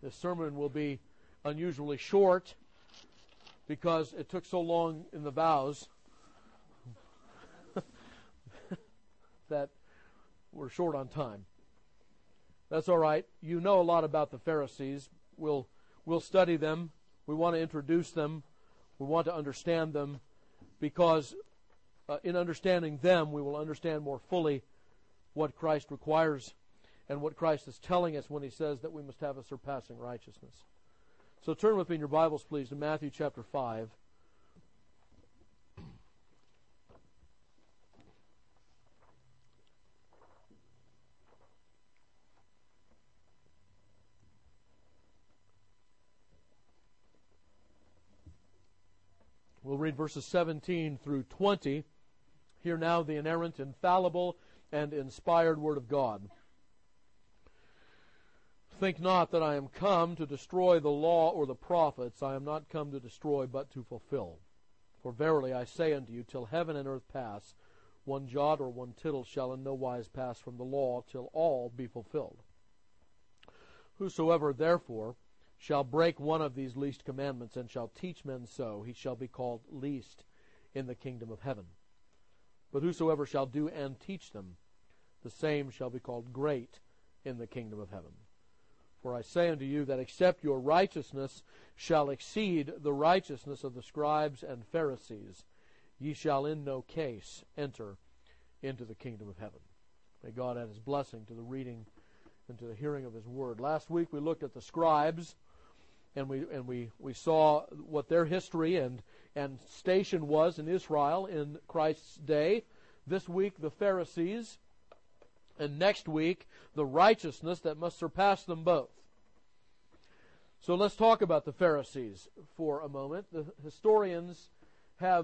This sermon will be unusually short because it took so long in the vows that we're short on time. That's all right. You know a lot about the Pharisees. We'll study them. We want to introduce them. We want to understand them because in understanding them, we will understand more fully what Christ requires and what Christ is telling us when He says that we must have a surpassing righteousness. So turn with me in your Bibles, please, to Matthew chapter 5. We'll read verses 17 through 20. Hear now the inerrant, infallible, and inspired Word of God. Think not that I am come to destroy the law or the prophets. I am not come to destroy, but to fulfill. For verily I say unto you, till heaven and earth pass, one jot or one tittle shall in no wise pass from the law, till all be fulfilled. Whosoever therefore shall break one of these least commandments, and shall teach men so, he shall be called least in the kingdom of heaven. But whosoever shall do and teach them, the same shall be called great in the kingdom of heaven. For I say unto you that except your righteousness shall exceed the righteousness of the scribes and Pharisees, ye shall in no case enter into the kingdom of heaven. May God add His blessing to the reading and to the hearing of His word. Last week we looked at the scribes, and we saw what their history and station was in Israel in Christ's day. This week the Pharisees, and next week the righteousness that must surpass them both. So let's talk about the Pharisees for a moment. The historians have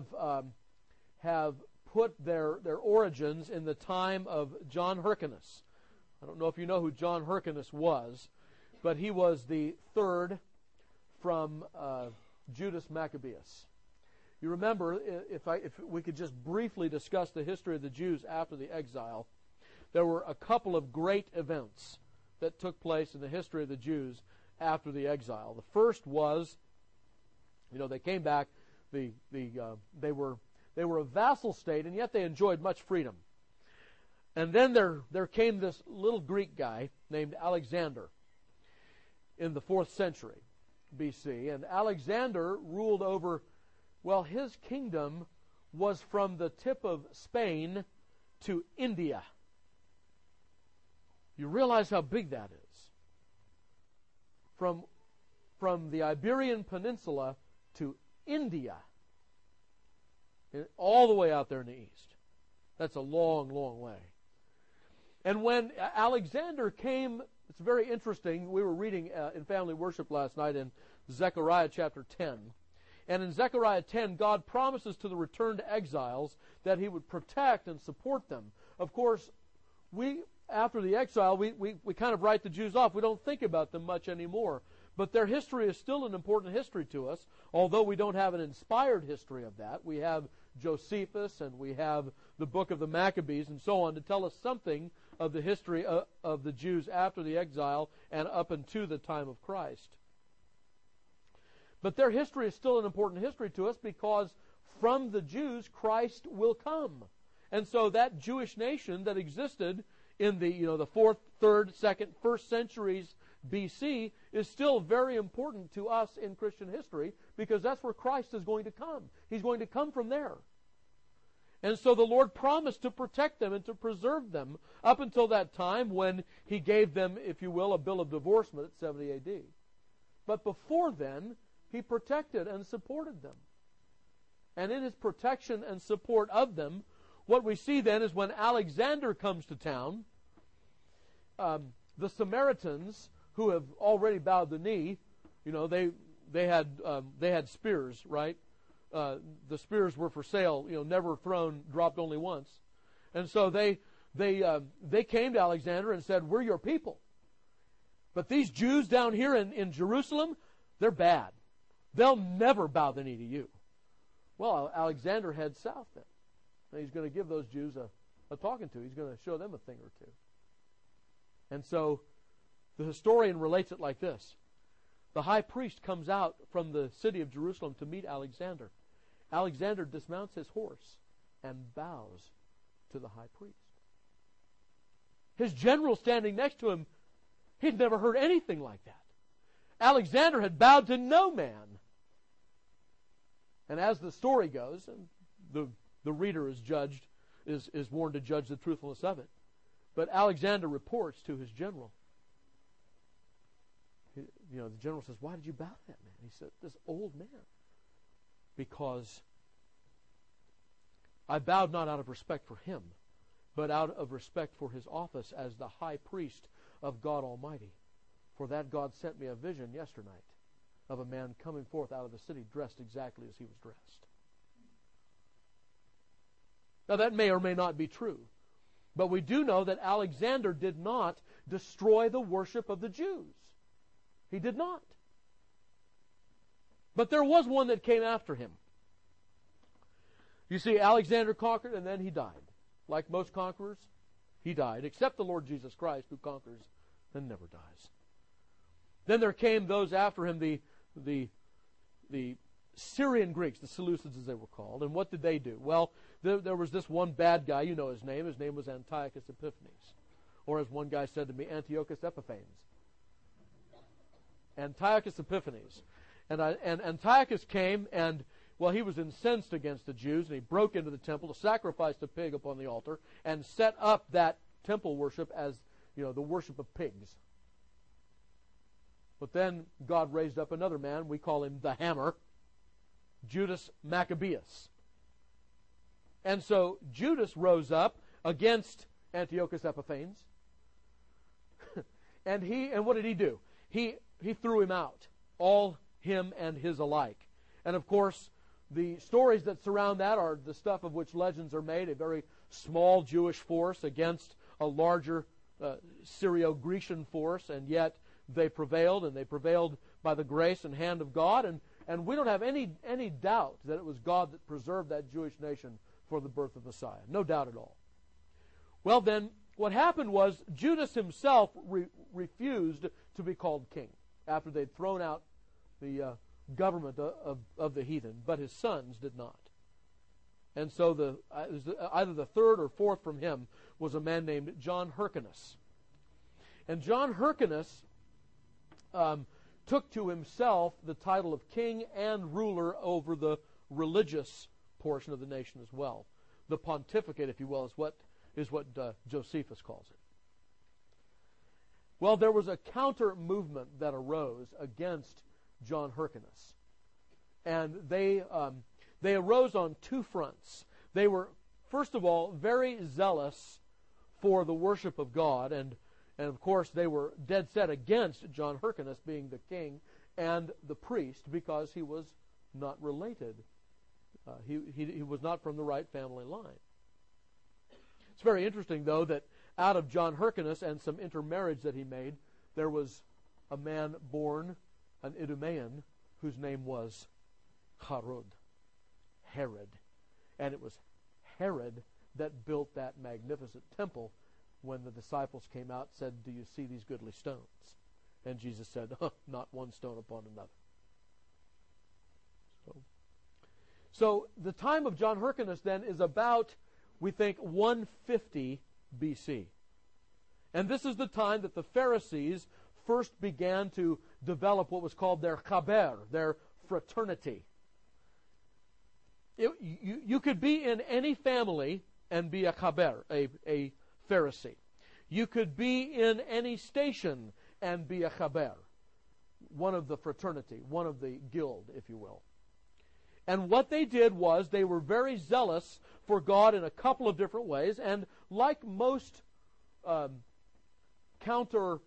put their origins in the time of John Hyrcanus. I don't know if you know who John Hyrcanus was, but he was the third from Judas Maccabeus. You remember, if we could just briefly discuss the history of the Jews after the exile, there were a couple of great events that took place in the history of the Jews after the exile. The first was, they came back. They were a vassal state, and yet they enjoyed much freedom. And then there came this little Greek guy named Alexander in the 4th century BC, and Alexander ruled over, his kingdom was from the tip of Spain to India. You realize how big that is. From the Iberian Peninsula to India, all the way out there in the east. That's a long, long way. And when Alexander came, it's very interesting. We were reading in family worship last night in Zechariah chapter 10. And in Zechariah 10, God promises to the returned exiles that He would protect and support them. Of course, after the exile, we kind of write the Jews off. We don't think about them much anymore. But their history is still an important history to us, although we don't have an inspired history of that. We have Josephus, and we have the book of the Maccabees, and so on, to tell us something of the history of the Jews after the exile and up until the time of Christ. But their history is still an important history to us because from the Jews Christ will come. And so that Jewish nation that existed in the 4th, 3rd, 2nd, 1st centuries BC is still very important to us in Christian history because that's where Christ is going to come. He's going to come from there. And so the Lord promised to protect them and to preserve them up until that time when He gave them, if you will, a bill of divorcement at 70 AD. But before then, He protected and supported them. And in His protection and support of them, what we see then is when Alexander comes to town, the Samaritans, who have already bowed the knee, they had spears, right? The spears were for sale, never thrown, dropped only once. And so they came to Alexander and said, "We're your people. But these Jews down here in Jerusalem, they're bad. They'll never bow the knee to you." Well, Alexander heads south then. And he's going to give those Jews a talking to. He's going to show them a thing or two. And so the historian relates it like this. the high priest comes out from the city of Jerusalem to meet Alexander. Alexander dismounts his horse and bows to the high priest. His general standing next to him, he'd never heard anything like that. Alexander had bowed to no man. And as the story goes, and the reader is warned to judge the truthfulness of it. But Alexander reports to his general. The general says, "Why did you bow to that man?" He said, "This old man. Because I bowed not out of respect for him, but out of respect for his office as the high priest of God Almighty. For that God sent me a vision yesternight of a man coming forth out of the city dressed exactly as he was dressed." Now that may or may not be true. But we do know that Alexander did not destroy the worship of the Jews. He did not. But there was one that came after him. You see, Alexander conquered and then he died. Like most conquerors, he died, except the Lord Jesus Christ, who conquers and never dies. Then there came those after him, the Syrian Greeks, the Seleucids as they were called. And what did they do? Well, there was this one bad guy, you know his name. His name was Antiochus Epiphanes. Or as one guy said to me, Antiochus Epiphanes. Antiochus Epiphanes. And Antiochus came and, well, he was incensed against the Jews, and he broke into the temple to sacrifice a pig upon the altar and set up that temple worship as, the worship of pigs. But then God raised up another man, we call him the Hammer, Judas Maccabeus. And so Judas rose up against Antiochus Epiphanes. and what did he do? He threw him out, all him and his alike. And of course, the stories that surround that are the stuff of which legends are made, a very small Jewish force against a larger Syro-Grecian force, and yet they prevailed, and they prevailed by the grace and hand of God, and we don't have any doubt that it was God that preserved that Jewish nation for the birth of Messiah. No doubt at all. Well then, what happened was Judas himself refused to be called king after they'd thrown out the government of the heathen, but his sons did not. And so either the third or fourth from him was a man named John Hyrcanus. And John Hyrcanus took to himself the title of king and ruler over the religious portion of the nation as well. The pontificate, if you will, is what Josephus calls it. Well, there was a counter movement that arose against John Hyrcanus. And they arose on two fronts. They were, first of all, very zealous for the worship of God, and of course they were dead set against John Hyrcanus being the king and the priest because he was not related. He was not from the right family line. It's very interesting, though, that out of John Hyrcanus and some intermarriage that he made, there was a man born, an Idumean, whose name was Herod. And it was Herod that built that magnificent temple when the disciples came out and said, "Do you see these goodly stones?" And Jesus said, "Not one stone upon another." So the time of John Hyrcanus then is about, we think, 150 BC. And this is the time that the Pharisees first began to develop what was called their chaber, their fraternity. You could be in any family and be a chaber, a Pharisee. You could be in any station and be a chaber, one of the fraternity, one of the guild, if you will. And what they did was they were very zealous for God in a couple of different ways, and like most counter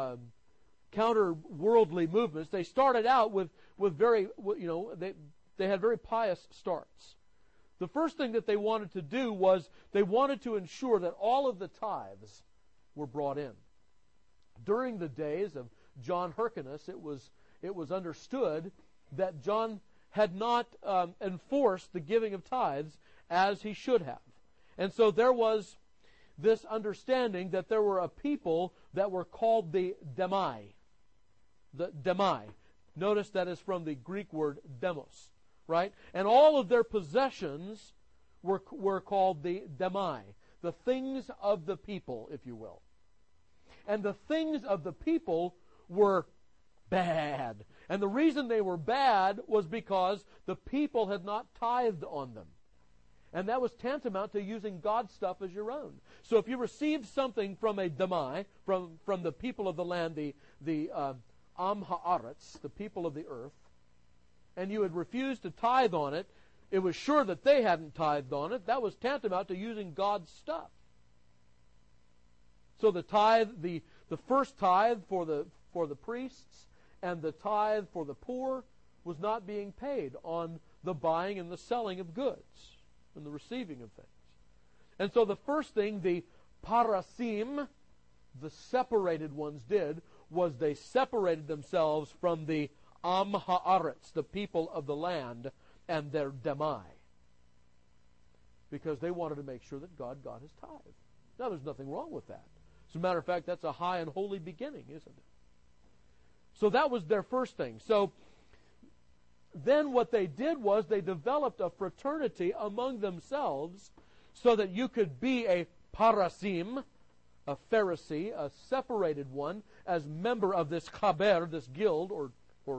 worldly movements, they started out with very, they had very pious starts. The first thing that they wanted to do was they wanted to ensure that all of the tithes were brought in. During the days of John Hyrcanus, it was understood that John had not enforced the giving of tithes as he should have. And so there was this understanding that there were a people that were called the Demai. The Demai. Notice that is from the Greek word demos, right? And all of their possessions were called the demai, the things of the people, if you will. And the things of the people were bad. And the reason they were bad was because the people had not tithed on them. And that was tantamount to using God's stuff as your own. So if you received something from a demai, from the people of the land, the Am Haaretz, the people of the earth, and you had refused to tithe on it, it was sure that they hadn't tithed on it. That was tantamount to using God's stuff. So the tithe, the first tithe for the priests and the tithe for the poor was not being paid on the buying and the selling of goods and the receiving of things. And so the first thing the parasim, the separated ones, did was they separated themselves from the Am Haaretz, the people of the land, and their demai, because they wanted to make sure that God got his tithe. Now, there's nothing wrong with that. As a matter of fact, that's a high and holy beginning, isn't it? So that was their first thing. So then what they did was they developed a fraternity among themselves so that you could be a parasim, a Pharisee, a separated one, as member of this chaber, this guild or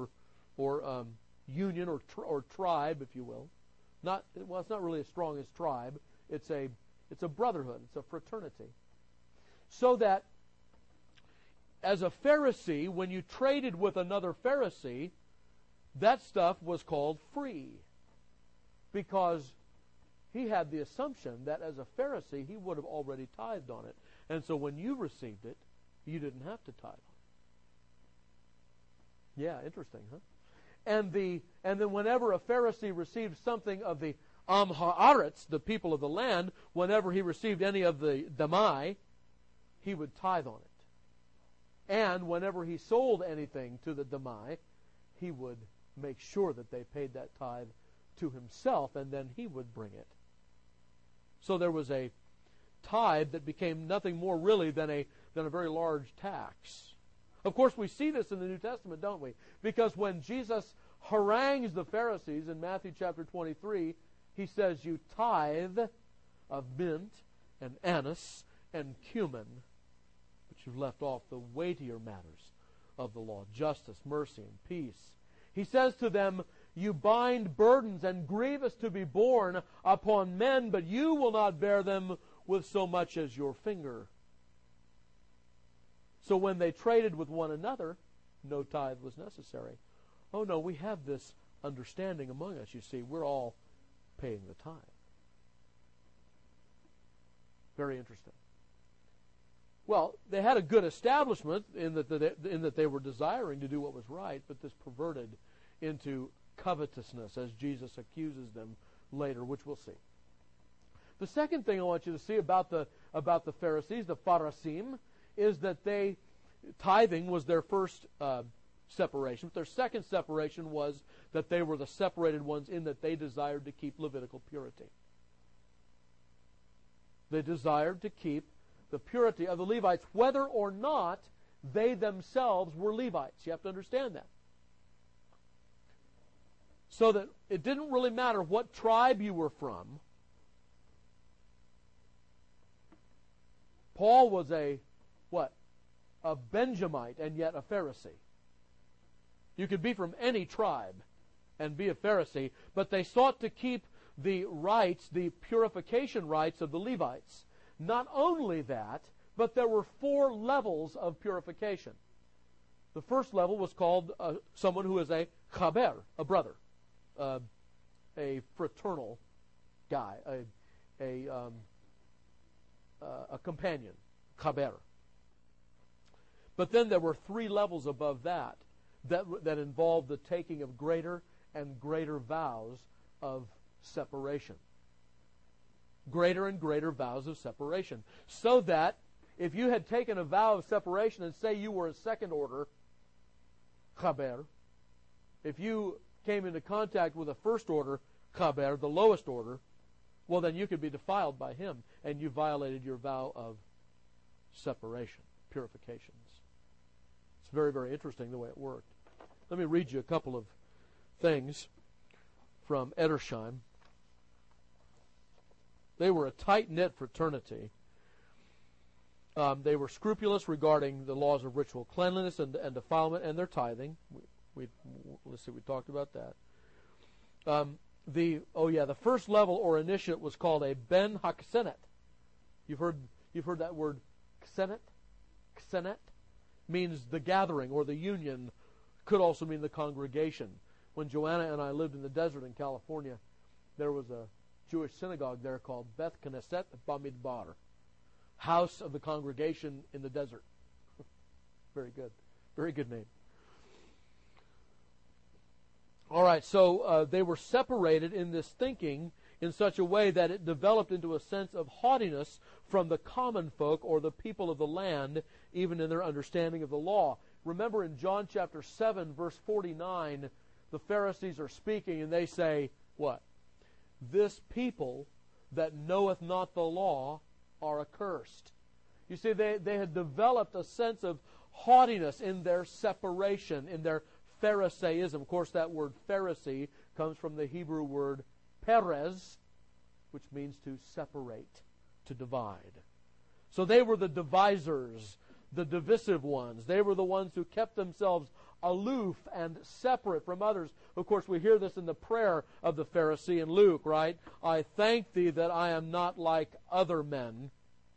union or tribe, if you will. It's not really as strong as tribe. It's a brotherhood. It's a fraternity. So that as a Pharisee, when you traded with another Pharisee, that stuff was called free, because he had the assumption that as a Pharisee he would have already tithed on it. And so when you received it, you didn't have to tithe on it. Yeah, interesting, huh? And then whenever a Pharisee received something of the Am Haaretz, the people of the land, whenever he received any of the demai, he would tithe on it. And whenever he sold anything to the demai, he would make sure that they paid that tithe to himself, and then he would bring it. So there was a tithe that became nothing more really than a very large tax. Of course, we see this in the New Testament, don't we? Because when Jesus harangues the Pharisees in Matthew chapter 23, he says, you tithe of mint and anise and cumin, but you've left off the weightier matters of the law, justice, mercy, and peace. He says to them, you bind burdens and grievous to be borne upon men, but you will not bear them with so much as your finger. So when they traded with one another, no tithe was necessary. Oh no, we have this understanding among us, you see. We're all paying the tithe. Very interesting. Well, they had a good establishment in that they were desiring to do what was right, but this perverted into covetousness, as Jesus accuses them later, which we'll see. The second thing I want you to see about the Pharisees, the Pharasim, is that tithing was their first separation. Their second separation was that they were the separated ones in that they desired to keep Levitical purity. They desired to keep the purity of the Levites, whether or not they themselves were Levites. You have to understand that. So that it didn't really matter what tribe you were from. Paul was a Benjamite and yet a Pharisee. You could be from any tribe and be a Pharisee, but they sought to keep the rights, the purification rights of the Levites. Not only that, but there were 4 levels of purification. The first level was called someone who is a chaber, a brother, a fraternal guy, a companion, chaber. But then there were 3 levels above that involved the taking of greater and greater vows of separation. Greater and greater vows of separation. So that if you had taken a vow of separation and say you were a second order chaber, if you came into contact with a first order chaber, the lowest order, well then you could be defiled by him, and you violated your vow of separation, purifications. It's very, very interesting the way it worked. Let me read you a couple of things from Edersheim. They were a tight-knit fraternity. They were scrupulous regarding the laws of ritual cleanliness and defilement and their tithing. Let's see, we talked about that. The first level or initiate was called a Ben HaKsenet. You've heard that word Ksenet? Ksenet means the gathering or the union. Could also mean the congregation. When Joanna and I lived in the desert in California, there was a Jewish synagogue there called Beth Knesset Bamidbar, House of the Congregation in the Desert. Very good. Very good name. All right, so they were separated in this thinking in such a way that it developed into a sense of haughtiness from the common folk or the people of the land, even in their understanding of the law. Remember in John chapter 7, verse 49, the Pharisees are speaking and they say, what? This people that knoweth not the law are accursed. You see, they had developed a sense of haughtiness in their separation, in their Pharisaism. Of course, that word Pharisee comes from the Hebrew word Perez, which means to separate, to divide. So they were the divisors, the divisive ones. They were the ones who kept themselves aloof and separate from others. Of course, we hear this in the prayer of the Pharisee in Luke, right? I thank thee that I am not like other men,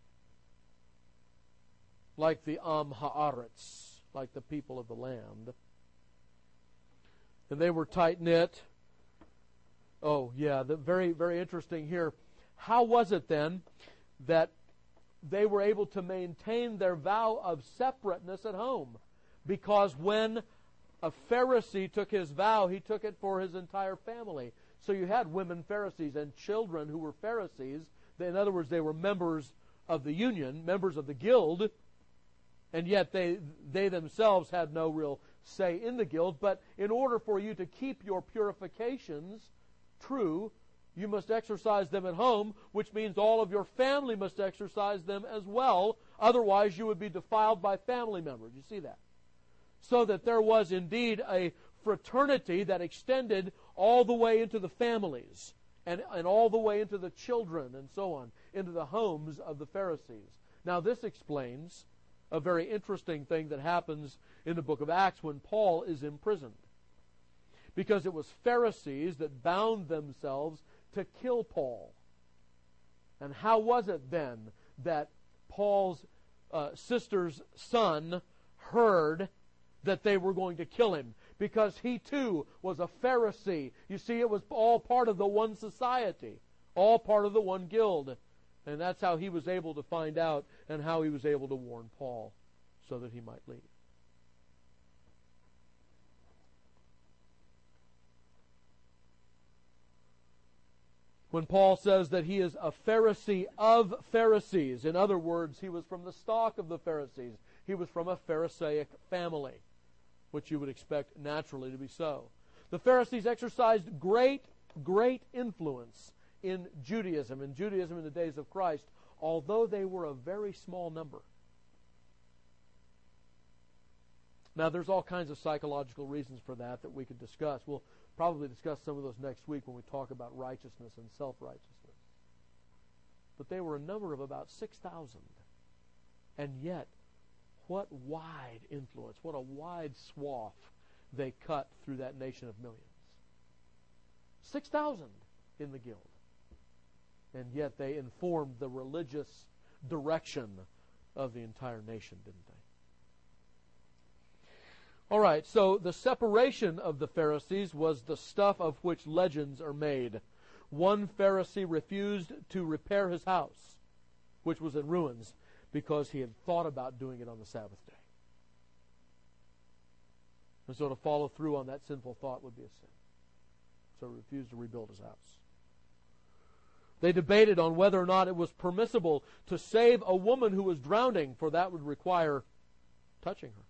like the Am Haaretz, like the people of the land. And they were tight-knit. Oh, yeah, very, very interesting here. How was it then that they were able to maintain their vow of separateness at home? Because when a Pharisee took his vow, he took it for his entire family. So you had women Pharisees and children who were Pharisees. In other words, they were members of the union, members of the guild, and yet they themselves had no real say in the guild. But in order for you to keep your purifications true, you must exercise them at home, which means all of your family must exercise them as well. Otherwise, you would be defiled by family members. You see that? So that there was indeed a fraternity that extended all the way into the families and all the way into the children and so on, into the homes of the Pharisees. Now, this explains a very interesting thing that happens in the book of Acts when Paul is imprisoned. Because it was Pharisees that bound themselves to kill Paul. And how was it then that Paul's sister's son heard that they were going to kill him? Because he too was a Pharisee. You see, it was all part of the one society, all part of the one guild. And that's how he was able to find out and how he was able to warn Paul so that he might leave. When Paul says that he is a Pharisee of Pharisees, in other words, he was from the stock of the Pharisees. He was from a Pharisaic family, which you would expect naturally to be so. The Pharisees exercised great influence in Judaism in the days of Christ, although they were a very small number. Now, there's all kinds of psychological reasons for that we could discuss. We'll probably discuss some of those next week when we talk about righteousness and self-righteousness. But they were a number of about 6,000. And yet, what wide influence, what a wide swath they cut through that nation of millions. 6,000 in the guild. And yet they informed the religious direction of the entire nation, didn't they? All right, so the separation of the Pharisees was the stuff of which legends are made. One Pharisee refused to repair his house, which was in ruins, because he had thought about doing it on the Sabbath day. And so to follow through on that sinful thought would be a sin. So he refused to rebuild his house. They debated on whether or not it was permissible to save a woman who was drowning, for that would require touching her.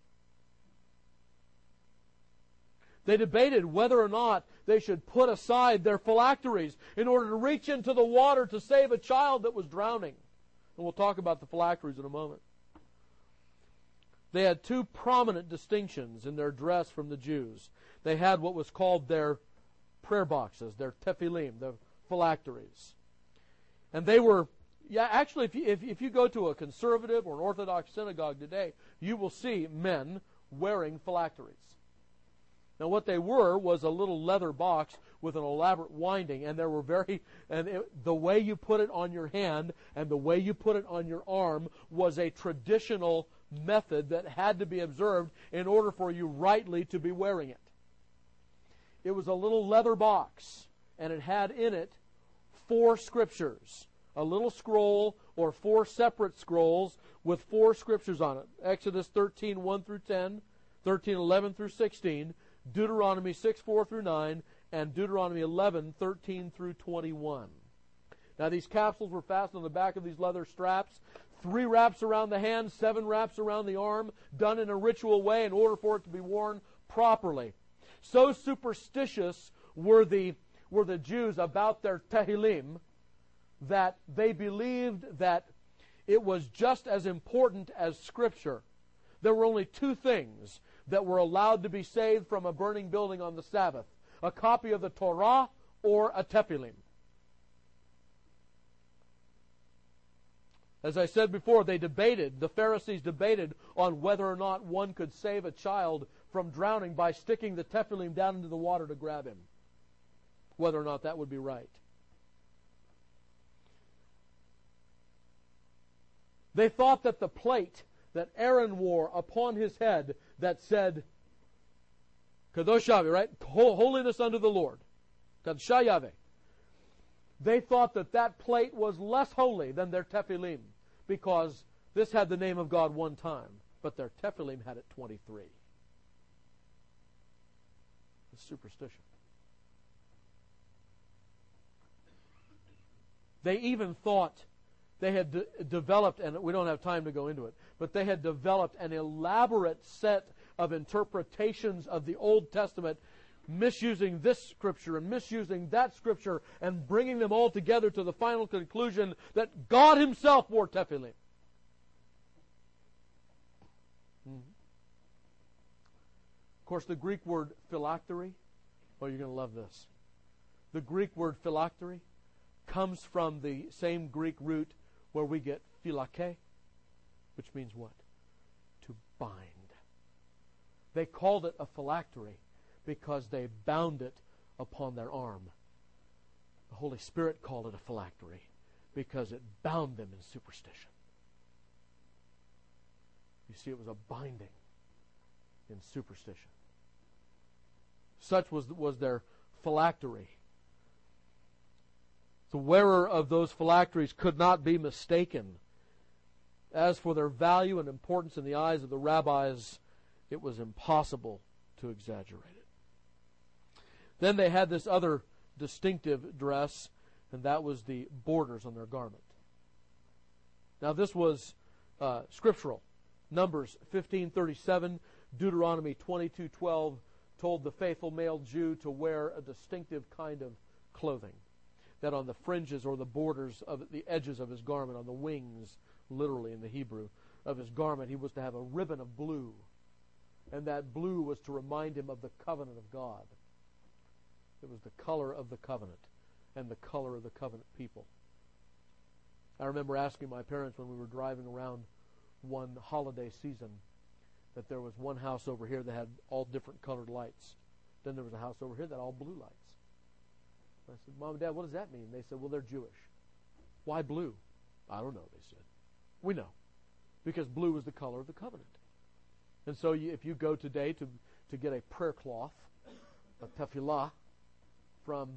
They debated whether or not they should put aside their phylacteries in order to reach into the water to save a child that was drowning. And we'll talk about the phylacteries in a moment. They had two prominent distinctions in their dress from the Jews. They had what was called their prayer boxes, their tefillim, the phylacteries. And they were, actually, if you go to a conservative or an Orthodox synagogue today, you will see men wearing phylacteries. Now, what they were was a little leather box with an elaborate winding, and the way you put it on your hand and the way you put it on your arm was a traditional method that had to be observed in order for you rightly to be wearing it. It was a little leather box, and it had in it 4 scriptures, a little scroll or 4 separate scrolls with 4 scriptures on it. Exodus 13, 1 through 10, 13, 11 through 16, Deuteronomy 6, 4 through 9, and Deuteronomy 11, 13 through 21. Now, these capsules were fastened on the back of these leather straps, 3 wraps around the hand, 7 wraps around the arm, done in a ritual way in order for it to be worn properly. So superstitious were the Jews about their tehillim that they believed that it was just as important as Scripture. There were only 2 things that were allowed to be saved from a burning building on the Sabbath: a copy of the Torah or a tefillim. As I said before, the Pharisees debated on whether or not one could save a child from drowning by sticking the tefillim down into the water to grab him, whether or not that would be right. They thought that the plate that Aaron wore upon his head that said, Kadosh Yahweh, right? Holiness unto the Lord. Kadosh Yahweh. They thought that plate was less holy than their tefillim because this had the name of God 1 time, but their tefillim had it 23. It's superstition. They even thought they had developed, and we don't have time to go into it, but they had developed an elaborate set of interpretations of the Old Testament, misusing this scripture and misusing that scripture and bringing them all together to the final conclusion that God Himself wore tefillim. Of course, the Greek word phylactery, you're going to love this. The Greek word phylactery comes from the same Greek root where we get phylake, which means what? To bind. They called it a phylactery because they bound it upon their arm. The Holy Spirit called it a phylactery because it bound them in superstition. You see, it was a binding in superstition. Such was their phylactery. The wearer of those phylacteries could not be mistaken. As for their value and importance in the eyes of the rabbis, it was impossible to exaggerate it. Then they had this other distinctive dress, and that was the borders on their garment. Now this was scriptural. Numbers 15:37, Deuteronomy 22:12 told the faithful male Jew to wear a distinctive kind of clothing, that on the fringes or the borders of the edges of his garment, on the wings, literally in the Hebrew, of his garment, he was to have a ribbon of blue. And that blue was to remind him of the covenant of God. It was the color of the covenant and the color of the covenant people. I remember asking my parents when we were driving around one holiday season that there was one house over here that had all different colored lights. Then there was a house over here that had all blue lights. I said, Mom and Dad, what does that mean? They said, well, they're Jewish. Why blue? I don't know, they said. We know. Because blue is the color of the covenant. And so if you go today to get a prayer cloth, a tefillah, from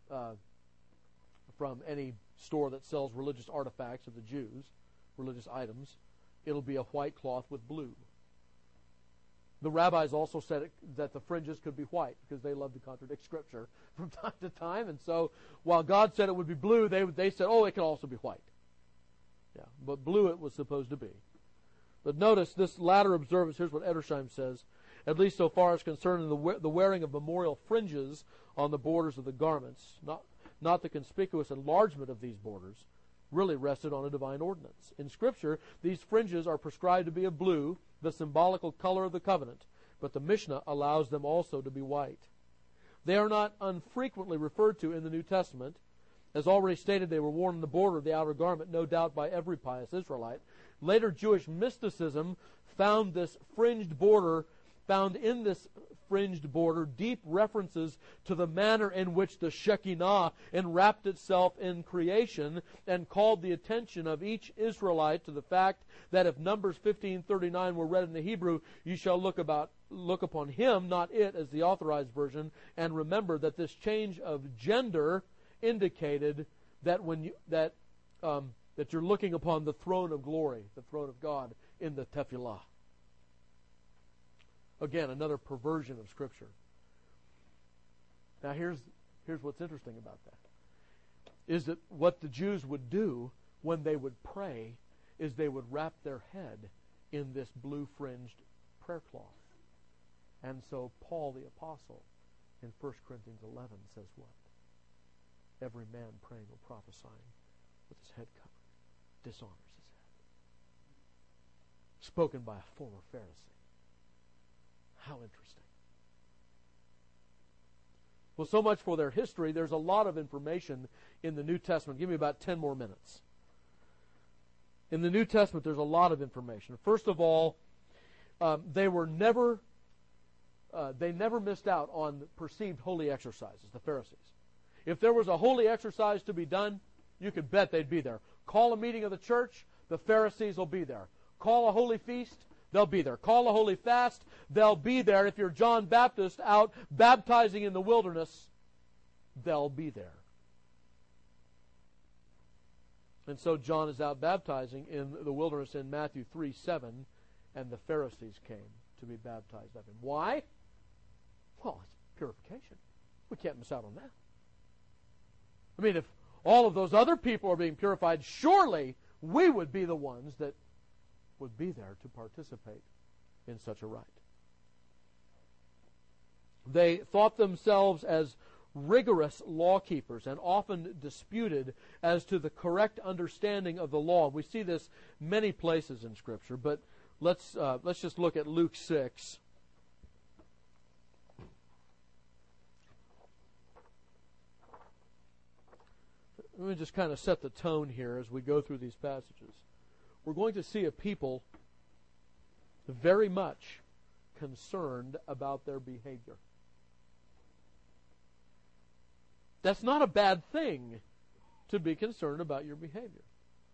any store that sells religious artifacts of the Jews, religious items, it'll be a white cloth with blue. The rabbis also said that the fringes could be white because they love to contradict Scripture from time to time. And so while God said it would be blue, they said, it can also be white. Yeah, but blue it was supposed to be. But notice this latter observance, here's what Edersheim says, at least so far as concerning the wearing of memorial fringes on the borders of the garments, not the conspicuous enlargement of these borders, really rested on a divine ordinance. In Scripture, these fringes are prescribed to be of blue, the symbolical color of the covenant, but the Mishnah allows them also to be white. They are not unfrequently referred to in the New Testament. As already stated, they were worn on the border of the outer garment, no doubt by every pious Israelite. Later Jewish mysticism found in this fringed border deep references to the manner in which the Shekinah enwrapped itself in creation, and called the attention of each Israelite to the fact that if Numbers 15:39 were read in the Hebrew, you shall look upon him, not it, as the authorized version, and remember that this change of gender indicated that that you're looking upon the throne of glory, the throne of God in the tefillah. Again, another perversion of Scripture. Now here's what's interesting about that. Is that what the Jews would do when they would pray is they would wrap their head in this blue fringed prayer cloth. And so Paul the Apostle in 1 Corinthians 11 says what? Every man praying or prophesying with his head covered dishonors his head. Spoken by a former Pharisee. How interesting. Well, so much for their history. There's a lot of information in the New Testament. Give me about 10 more minutes. In the New Testament, there's a lot of information. First of all, they never missed out on perceived holy exercises, the Pharisees. If there was a holy exercise to be done, you could bet they'd be there. Call a meeting of the church, the Pharisees will be there. Call a holy feast, they'll be there. Call a holy fast, they'll be there. If you're John Baptist out baptizing in the wilderness, they'll be there. And so John is out baptizing in the wilderness in Matthew 3:7, and the Pharisees came to be baptized of him. Why? Well, it's purification. We can't miss out on that. I mean, if all of those other people are being purified, surely we would be the ones that would be there to participate in such a rite. They thought themselves as rigorous law keepers and often disputed as to the correct understanding of the law. We see this many places in Scripture, but let's just look at Luke 6. Let me just kind of set the tone here as we go through these passages. We're going to see a people very much concerned about their behavior. That's not a bad thing to be concerned about your behavior.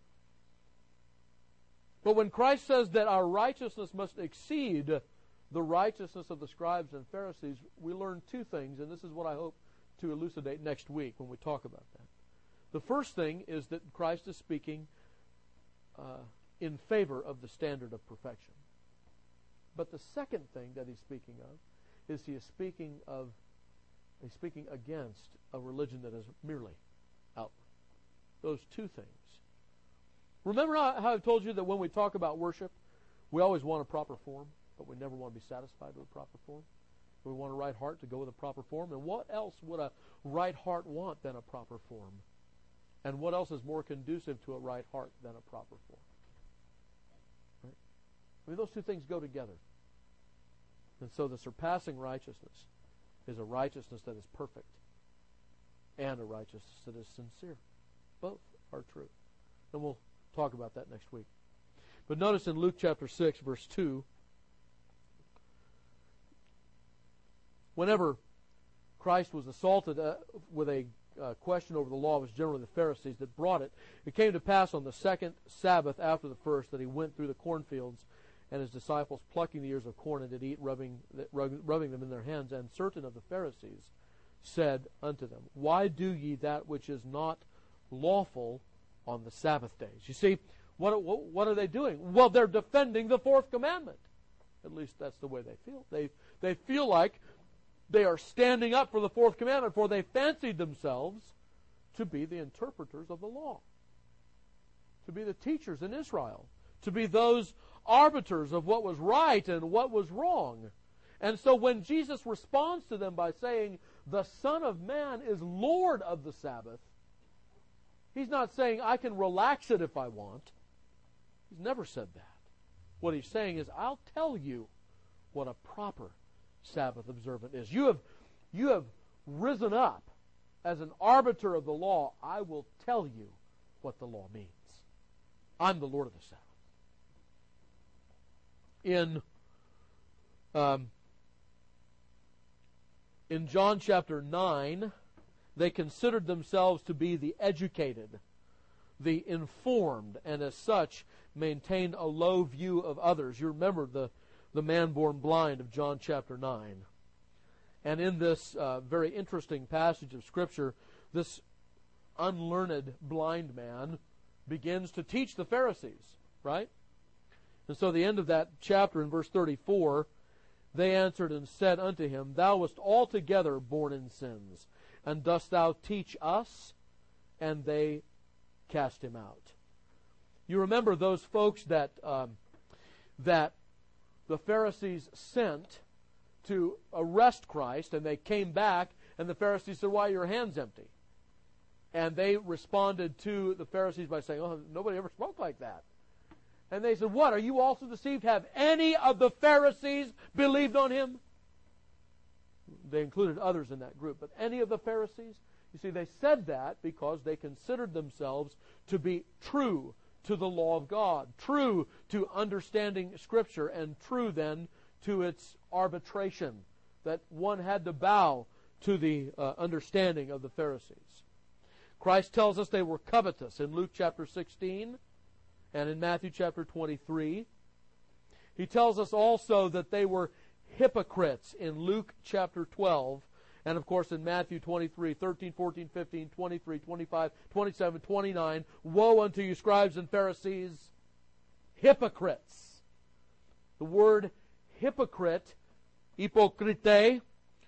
But when Christ says that our righteousness must exceed the righteousness of the scribes and Pharisees, we learn two things, and this is what I hope to elucidate next week when we talk about that. The first thing is that Christ is speaking in favor of the standard of perfection. But the second thing that he's speaking of is he's speaking against a religion that is merely outward. Those two things. Remember how I've told you that when we talk about worship, we always want a proper form, but we never want to be satisfied with a proper form. We want a right heart to go with a proper form. And what else would a right heart want than a proper form? And what else is more conducive to a right heart than a proper form? Right? I mean, those two things go together. And so the surpassing righteousness is a righteousness that is perfect and a righteousness that is sincere. Both are true. And we'll talk about that next week. But notice in Luke chapter 6, verse 2, whenever Christ was assaulted with a question over the law, it was generally the Pharisees that brought it. It came to pass on the second Sabbath after the first that he went through the cornfields, and his disciples plucking the ears of corn and did eat, rubbing them in their hands. And certain of the Pharisees said unto them, Why do ye that which is not lawful on the Sabbath days? You see, what are they doing? Well, they're defending the fourth commandment. At least that's the way they feel. They feel like they are standing up for the fourth commandment, for they fancied themselves to be the interpreters of the law, to be the teachers in Israel, to be those arbiters of what was right and what was wrong. And so when Jesus responds to them by saying, the Son of Man is Lord of the Sabbath, He's not saying I can relax it if I want. He's never said that. What he's saying is, I'll tell you what a proper Sabbath observant is. You have risen up as an arbiter of the law. I will tell you what the law means. I'm the Lord of the Sabbath. In John chapter 9, they considered themselves to be the educated, the informed, and as such maintained a low view of others. You remember the man born blind of John chapter 9. And in this very interesting passage of Scripture, this unlearned blind man begins to teach the Pharisees, right? And so the end of that chapter in verse 34, they answered and said unto him, Thou wast altogether born in sins, and dost thou teach us? And they cast him out. You remember those folks that the Pharisees sent to arrest Christ, and they came back, and the Pharisees said, Why are your hands empty? And they responded to the Pharisees by saying, Oh, nobody ever spoke like that. And they said, What, are you also deceived? Have any of the Pharisees believed on him? They included others in that group, but any of the Pharisees? You see, they said that because they considered themselves to be true to the law of God, true to understanding Scripture, and true then to its arbitration, that one had to bow to the understanding of the Pharisees. Christ tells us they were covetous in Luke chapter 16 and in Matthew chapter 23. He tells us also that they were hypocrites in Luke chapter 12, and of course in Matthew 23, 13, 14, 15, 23, 25, 27, 29. Woe unto you, scribes and Pharisees, hypocrites. The word hypocrite, hypokrite,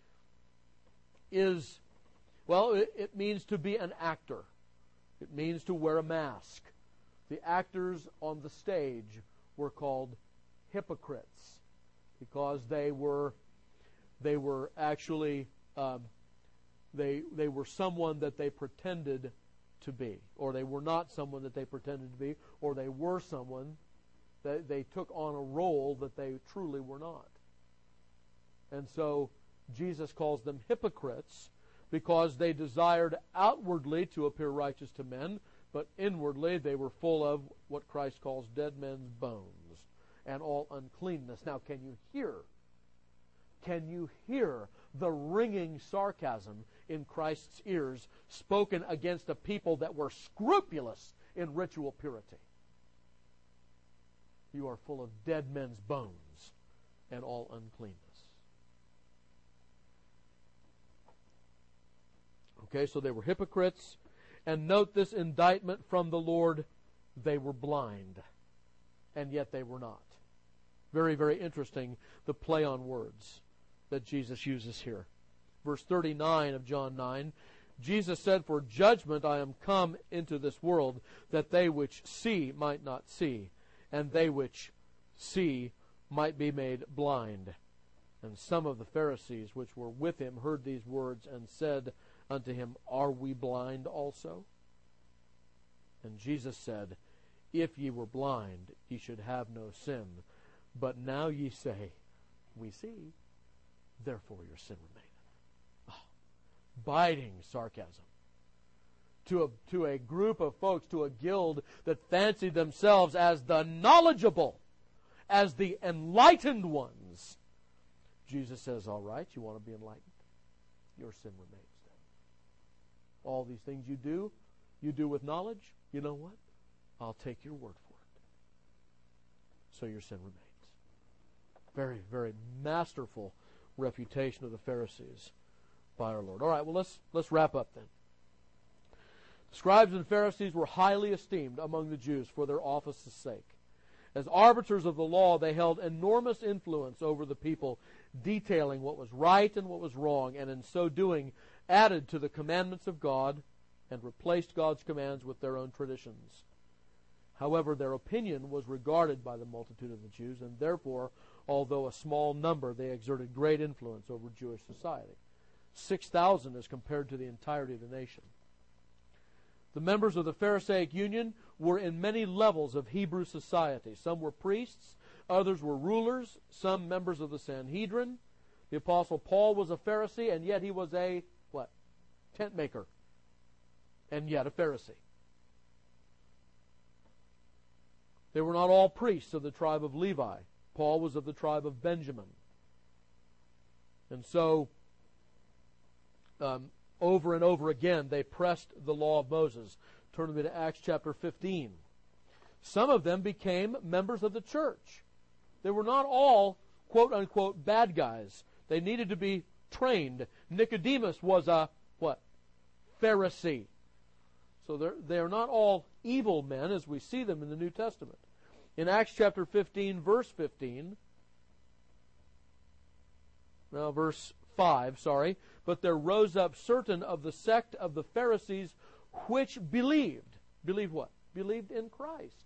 is, well, it means to be an actor. It means to wear a mask. The actors on the stage were called hypocrites because they were actually they were someone that they pretended to be, or they were not someone that they pretended to be, or they were someone that they took on a role that they truly were not. And so Jesus calls them hypocrites because they desired outwardly to appear righteous to men, but inwardly they were full of what Christ calls dead men's bones and all uncleanness. Now, can you hear the ringing sarcasm in Christ's ears spoken against a people that were scrupulous in ritual purity? You are full of dead men's bones and all uncleanness. Okay, so they were hypocrites. And note this indictment from the Lord: they were blind, and yet they were not. Very, very interesting, the play on words that Jesus uses here. Verse 39 of John 9, Jesus said, For judgment I am come into this world, that they which see might not see, and they which see might be made blind. And some of the Pharisees which were with him heard these words, and said unto him, Are we blind also? And Jesus said, If ye were blind, ye should have no sin. But now ye say, We see, therefore your sin remaineth. Oh, biting sarcasm. To a group of folks, to a guild that fancied themselves as the knowledgeable, as the enlightened ones. Jesus says, All right, you want to be enlightened? Your sin remains then. All these things you do with knowledge. You know what? I'll take your word for it. So your sin remains. Very, very masterful refutation of the Pharisees by our Lord. All right, well, let's wrap up then. The scribes and Pharisees were highly esteemed among the Jews for their office's sake. As arbiters of the law, they held enormous influence over the people, detailing what was right and what was wrong, and in so doing added to the commandments of God and replaced God's commands with their own traditions. However, their opinion was regarded by the multitude of the Jews, and therefore, although a small number, they exerted great influence over Jewish society. 6,000 as compared to the entirety of the nation. The members of the Pharisaic Union were in many levels of Hebrew society. Some were priests, others were rulers, some members of the Sanhedrin. The Apostle Paul was a Pharisee, and yet he was a, what? Tent maker. And yet a Pharisee. They were not all priests of the tribe of Levi. Paul was of the tribe of Benjamin. And so, over and over again, they pressed the law of Moses. Turn with me to Acts chapter 15. Some of them became members of the church. They were not all, quote-unquote, bad guys. They needed to be trained. Nicodemus was a, what? Pharisee. So they are not all evil men as we see them in the New Testament. In Acts chapter 15, verse 15, verse 5, but there rose up certain of the sect of the Pharisees which believed. Believed what? Believed in Christ.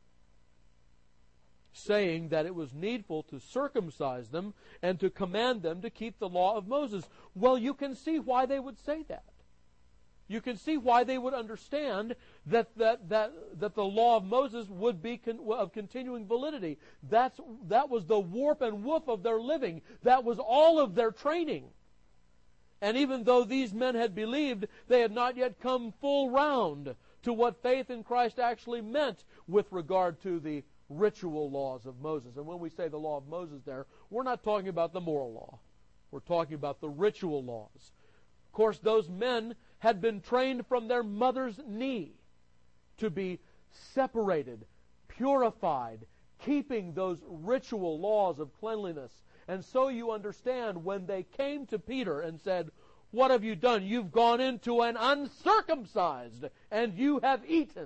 Saying that it was needful to circumcise them and to command them to keep the law of Moses. Well, you can see why they would say that. You can see why they would understand that the law of Moses would be of continuing validity. That was the warp and woof of their living. That was all of their training. And even though these men had believed, they had not yet come full round to what faith in Christ actually meant with regard to the ritual laws of Moses. And when we say the law of Moses there, we're not talking about the moral law. We're talking about the ritual laws. Of course, those men had been trained from their mother's knee to be separated, purified, keeping those ritual laws of cleanliness. And so you understand when they came to Peter and said, "What have you done? You've gone into an uncircumcised, and you have eaten."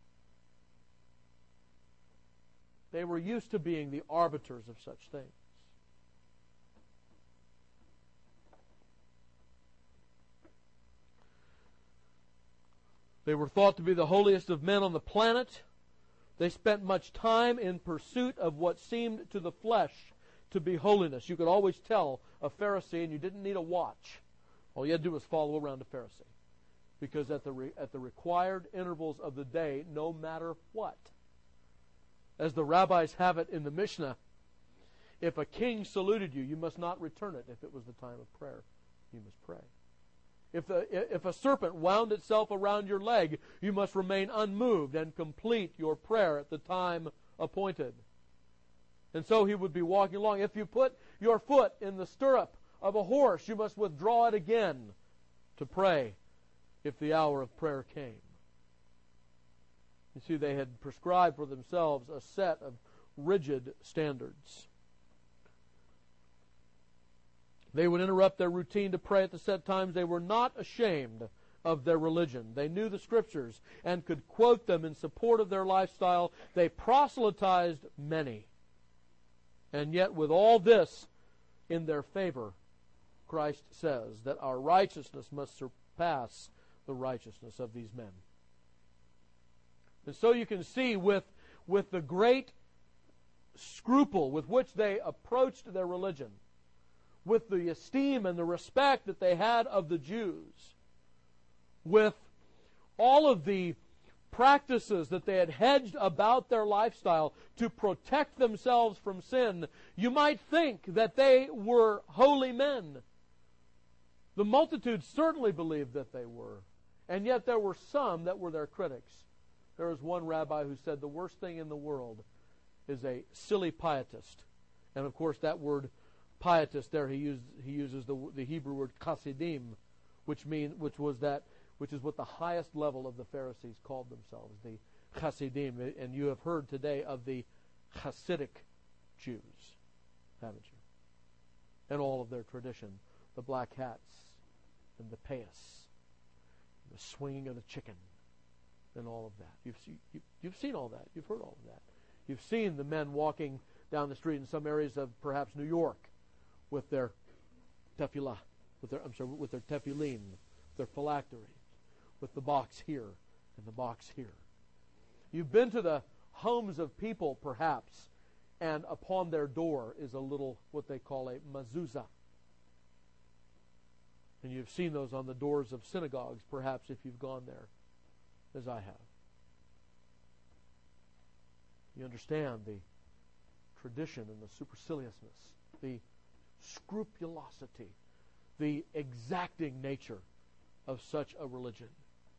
They were used to being the arbiters of such things. They were thought to be the holiest of men on the planet. They spent much time in pursuit of what seemed to the flesh to be holiness. You could always tell a Pharisee, and you didn't need a watch. All you had to do was follow around a Pharisee. Because at the required intervals of the day, no matter what, as the rabbis have it in the Mishnah, if a king saluted you, you must not return it if it was the time of prayer. You must pray. If a serpent wound itself around your leg, you must remain unmoved and complete your prayer at the time appointed. And so he would be walking along. If you put your foot in the stirrup of a horse, you must withdraw it again to pray if the hour of prayer came. You see, they had prescribed for themselves a set of rigid standards. They would interrupt their routine to pray at the set times. They were not ashamed of their religion. They knew the Scriptures and could quote them in support of their lifestyle. They proselytized many. And yet with all this in their favor, Christ says that our righteousness must surpass the righteousness of these men. And so you can see with the great scruple with which they approached their religion, with the esteem and the respect that they had of the Jews, with all of the practices that they had hedged about their lifestyle to protect themselves from sin, you might think that they were holy men. The multitude certainly believed that they were, and yet there were some that were their critics. There was one rabbi who said the worst thing in the world is a silly pietist. And of course that word pietist there, he uses the Hebrew word chassidim, which is what the highest level of the Pharisees called themselves, the chassidim. And you have heard today of the Hasidic Jews, haven't you? And all of their tradition, the black hats and the payas, the swinging of the chicken, and all of that. You've seen all that. You've heard all of that. You've seen the men walking down the street in some areas of perhaps New York with their tefillah, with their tefillin, their phylacteries, with the box here and the box here. You've been to the homes of people, perhaps, and upon their door is a little, what they call a mezuzah. And you've seen those on the doors of synagogues, perhaps, if you've gone there. as I have. You understand the tradition and the superciliousness, the scrupulosity, the exacting nature of such a religion.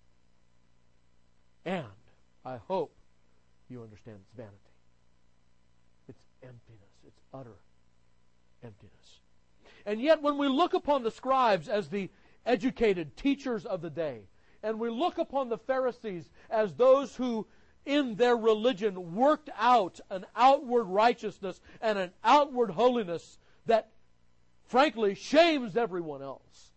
And I hope you understand its vanity. It's emptiness. It's utter emptiness. And yet when we look upon the scribes as the educated teachers of the day, and we look upon the Pharisees as those who in their religion worked out an outward righteousness and an outward holiness that frankly shames everyone else,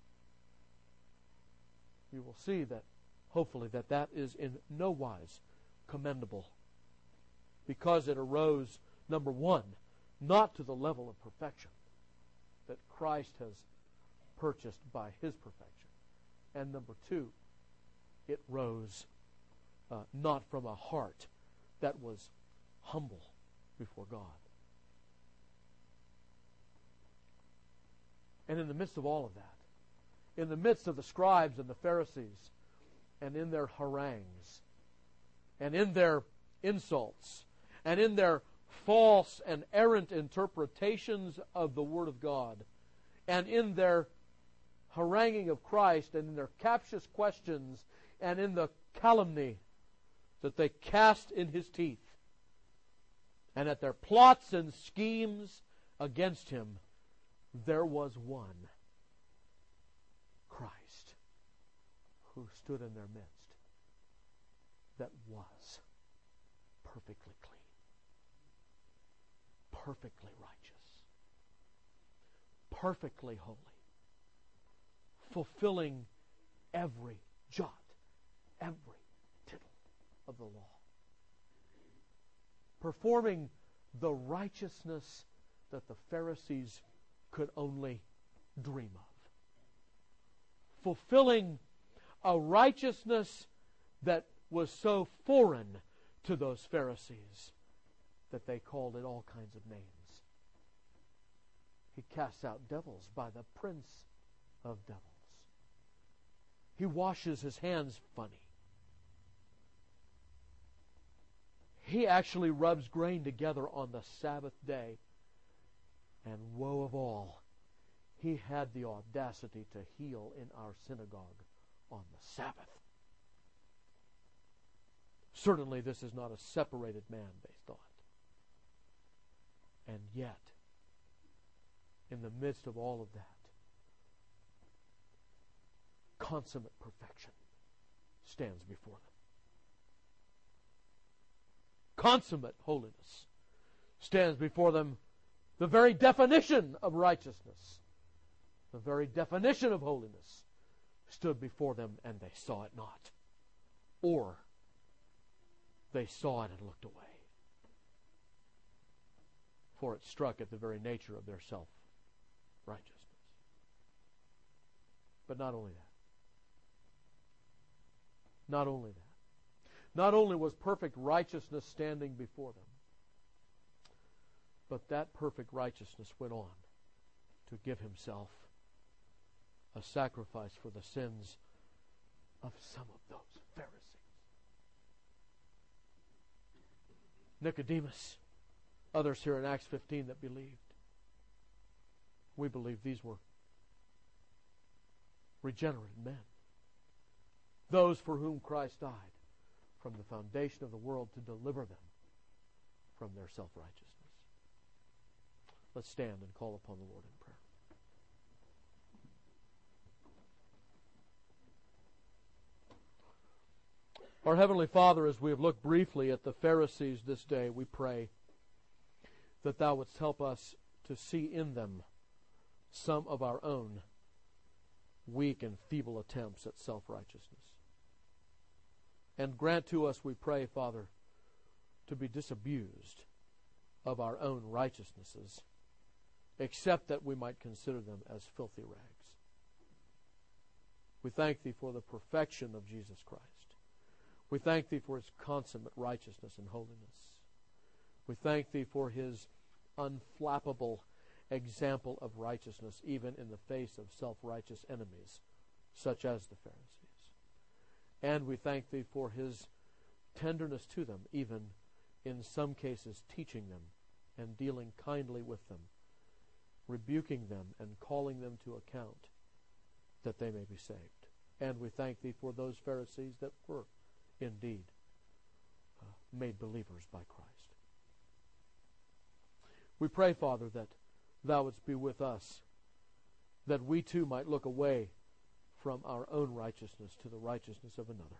you will see that hopefully that is in no wise commendable, because it arose, number one, not to the level of perfection that Christ has purchased by His perfection, and number two, it rose not from a heart that was humble before God. And in the midst of all of that, in the midst of the scribes and the Pharisees, and in their harangues, and in their insults, and in their false and errant interpretations of the Word of God, and in their haranguing of Christ, and in their captious questions, and in the calumny that they cast in His teeth, and at their plots and schemes against Him, there was one, Christ, who stood in their midst, that was perfectly clean, perfectly righteous, perfectly holy, fulfilling every jot, every tittle of the law, performing the righteousness that the Pharisees could only dream of, fulfilling a righteousness that was so foreign to those Pharisees that they called it all kinds of names. He casts out devils by the prince of devils. He washes His hands funny. He actually rubs grain together on the Sabbath day. And woe of all, He had the audacity to heal in our synagogue on the Sabbath. Certainly this is not a separated man, they thought. And yet, in the midst of all of that, consummate perfection stands before them. Consummate holiness stands before them. The very definition of righteousness, the very definition of holiness, stood before them, and they saw it not. Or they saw it and looked away. For it struck at the very nature of their self-righteousness. But not only that. Not only that. Not only was perfect righteousness standing before them, but that perfect righteousness went on to give Himself a sacrifice for the sins of some of those Pharisees. Nicodemus, others here in Acts 15 that believed. We believe these were regenerated men. Those for whom Christ died from the foundation of the world to deliver them from their self-righteousness. Let's stand and call upon the Lord in prayer. Our Heavenly Father, as we have looked briefly at the Pharisees this day, we pray that Thou wouldst help us to see in them some of our own weak and feeble attempts at self-righteousness. And grant to us, we pray, Father, to be disabused of our own righteousnesses, except that we might consider them as filthy rags. We thank Thee for the perfection of Jesus Christ. We thank Thee for His consummate righteousness and holiness. We thank Thee for His unflappable example of righteousness, even in the face of self-righteous enemies, such as the Pharisees. And we thank Thee for His tenderness to them, even in some cases teaching them and dealing kindly with them, rebuking them and calling them to account that they may be saved. And we thank Thee for those Pharisees that were indeed made believers by Christ. We pray, Father, that Thou wouldst be with us, that we too might look away from our own righteousness to the righteousness of another,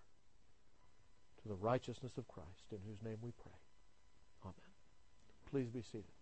to the righteousness of Christ, in whose name we pray. Amen. Please be seated.